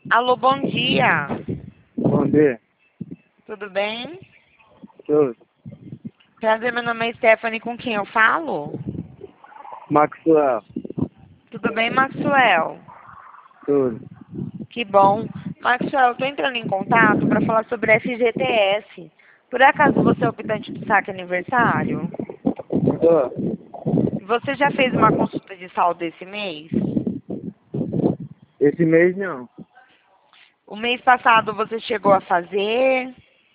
Alô, bom dia. Bom dia. Tudo bem? Tudo. Prazer, meu nome é Stephanie, com quem eu falo? Maxwell. Tudo bem, Maxwell? Tudo. Que bom. Maxwell, eu tô entrando em contato para falar sobre FGTS. Por acaso você é optante do saque aniversário? Você já fez uma consulta de saldo esse mês? Esse mês não. O mês passado você chegou a fazer?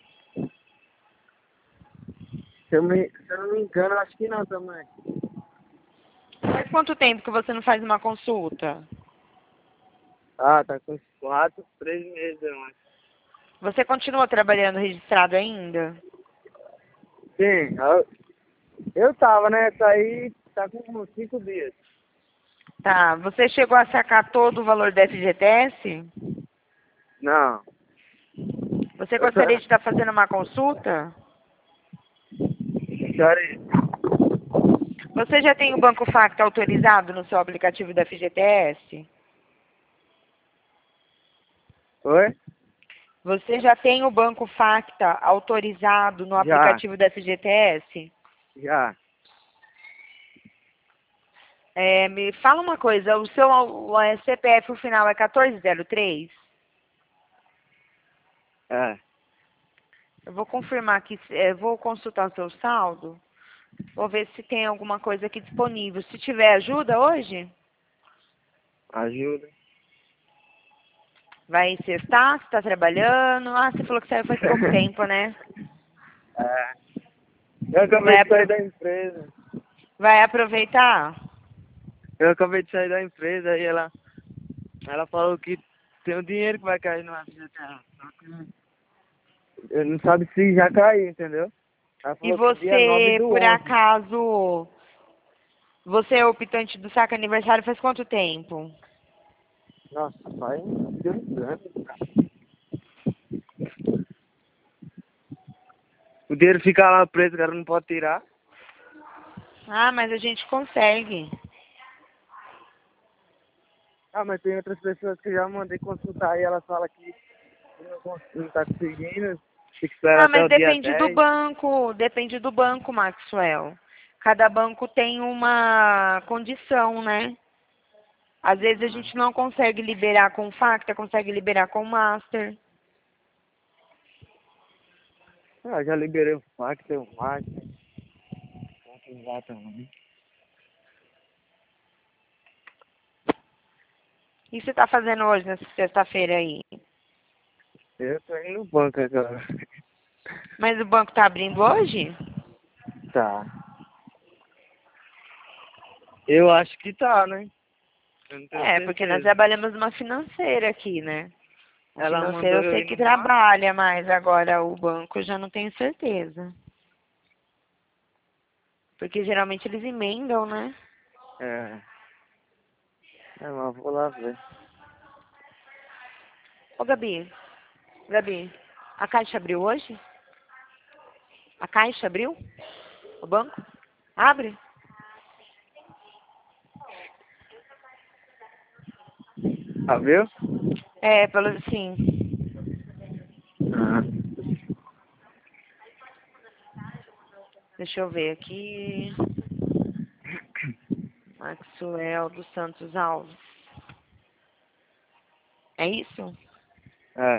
Se eu não me engano, acho que não também. Faz quanto tempo que você não faz uma consulta? Ah, tá com uns 4, 3 meses, eu acho. Você continua trabalhando registrado ainda? Sim, eu tava, né? Essa aí tá com uns 5 dias. Tá. Você chegou a sacar todo o valor do FGTS? Não. Você Eu tô... gostaria de estar fazendo uma consulta? Sorry. Você já tem o Banco Facta autorizado no seu aplicativo da FGTS? Oi? Você já tem o Banco Facta autorizado no Já. aplicativo da FGTS? Já. Me fala uma coisa, o seu CPF, o final é 1403? É. Eu vou confirmar aqui, vou consultar o seu saldo, vou ver se tem alguma coisa aqui disponível. Se tiver ajuda hoje, Ajuda. vai sextar, você está trabalhando. Ah, você falou que saiu faz pouco tempo, né? É. Eu acabei Vai, de sair da empresa. vai aproveitar? Eu acabei de sair da empresa e ela falou que tem um dinheiro que vai cair no FGTS. Só que eu não sabe se já caiu, entendeu? Ela E falou que dia 9 você, do por 11. acaso, você é optante do saque aniversário faz quanto tempo? Nossa, faz uns anos. O dinheiro fica lá preso, o cara não pode tirar. Ah, mas a gente consegue. Ah, mas tem outras pessoas que eu já mandei consultar e elas falam que não tá conseguindo. Tem que esperar Ah, até mas o dia 10. depende do banco, Maxwell. Cada banco tem uma condição, né? Às vezes a gente não consegue liberar com Facta, consegue liberar com Master. Ah, já liberei o FAC, tem o MAC. Tem lá também. E você está fazendo hoje, nessa sexta-feira aí? Eu tô indo no banco agora. Mas o banco está abrindo hoje? Tá. Eu acho que tá, né? Eu não tenho É, porque nós certeza. trabalhamos numa financeira aqui, né? A Ela financeira mandou eu eu sei ir que no banco. trabalha, mas agora o banco eu já não tenho certeza. Porque geralmente eles emendam, né? É. É, mas vou lá ver. Ô, Gabi, a Caixa abriu hoje? A Caixa abriu? O banco? Abre? Ah, viu? É, pelo sim. Ah. Deixa eu ver aqui. Maxwell dos Santos Alves. É isso? É.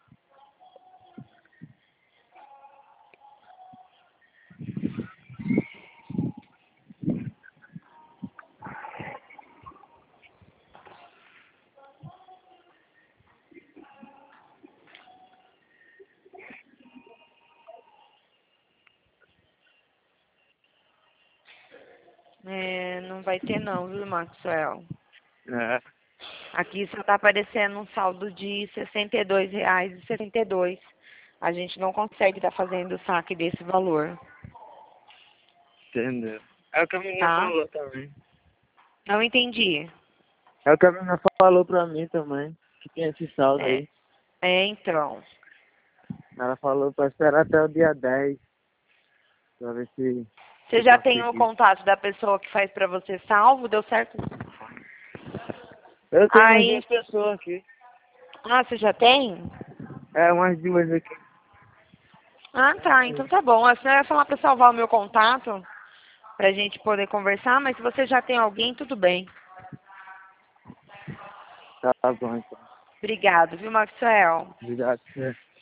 É, não vai ter não, viu, Maxwell? É. Aqui só tá aparecendo um saldo de R$ 62,72. A gente não consegue estar fazendo o saque desse valor, Entendeu? É o que a menina tá? falou também. Não entendi. É o que a menina falou pra mim também. Que tem esse saldo É, aí. então. Ela falou pra esperar até o dia 10. Pra ver Você se já tem o conseguir. contato da pessoa que faz pra você salvo? Deu certo? Eu tenho mais Aí, duas pessoas aqui. Ah, você já tem? É, umas duas aqui. Ah, tá. Então tá bom. A senhora vai falar pra salvar o meu contato pra gente poder conversar, mas se você já tem alguém, tudo bem. Tá bom, então. Obrigado, viu, Maxwell? Obrigado.